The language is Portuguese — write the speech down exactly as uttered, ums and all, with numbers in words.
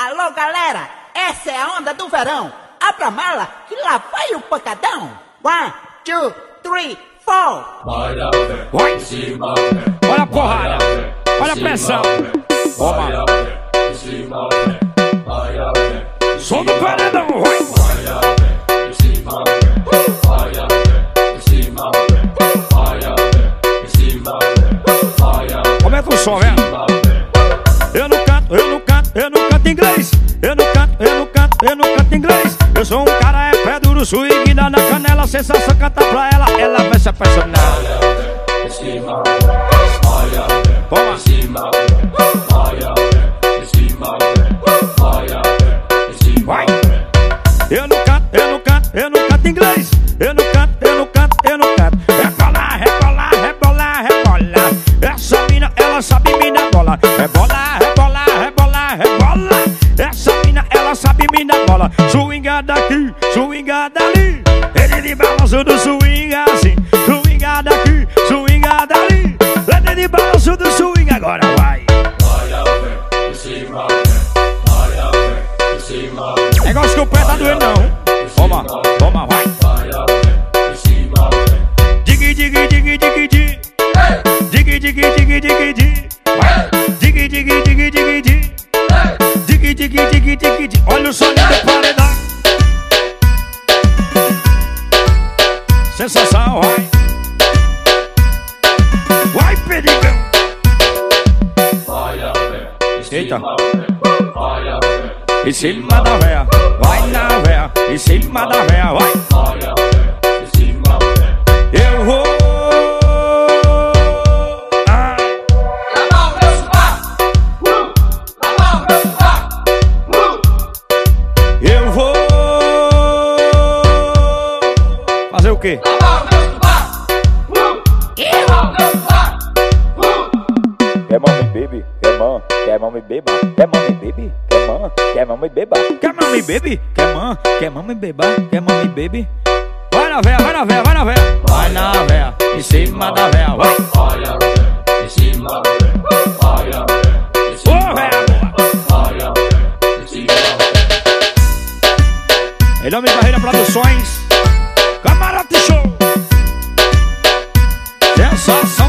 Alô, galera, essa é a onda do verão. Abra a mala, que lá vai o pancadão. One, two, three, four. Vai. Olha a porrada, olha a pressão. Toma. Som do paredão, vai. Aumenta o som, velho. Eu não canto, eu não canto, eu não canto inglês. Eu não canto, eu não canto, eu não canto inglês. Eu sou um cara, é pé duro, swing, dá na canela. Sensação, canta pra ela, ela vai se apaixonar. Toma. Vai. Eu não canto, eu não canto, eu não canto inglês. Eu não canto, eu não canto, eu não canto. Rebolar, rebolar, rebolar, rebolar. Essa mina, ela sabe me dar bola. Rebolar, rebolar, rebolar, rebolar. Essa mina, ela sabe me dar bola. Swingada aqui, swingada ali. Ele de balanço do swing assim. Swingada aqui, swingada ali. Ele de balanço do swing, agora vai. Negócio que o pé tá doendo não. Toma, toma, vai. Digi, digi, digi, digi, digi. Digi, digi, digi, digi, digi. Digi, digi, digi, digi, digi. Digi, digi, digi, digi, digi. Olha o som do paredão. Sensação, vai. Vai, perigão. Eita. Em cima da véia, vai na véia. Em cima da véia, vai. Eu vou. Ah. Eu vou fazer o quê? Quer mami baby, quer man, quer mami beba, quer mami baby, quer man, quer mami beba, quer mami baby, quer man, quer mami beba, quer mami baby. Vai na véia, vai na véia, vai na véia. Vai na véia, em cima da véia, vai. Olha, em cima da véia. Olha, em cima da véia. Olha, em cima da véia. Em nome de Barreira Produções, Camarote Show. Sensação.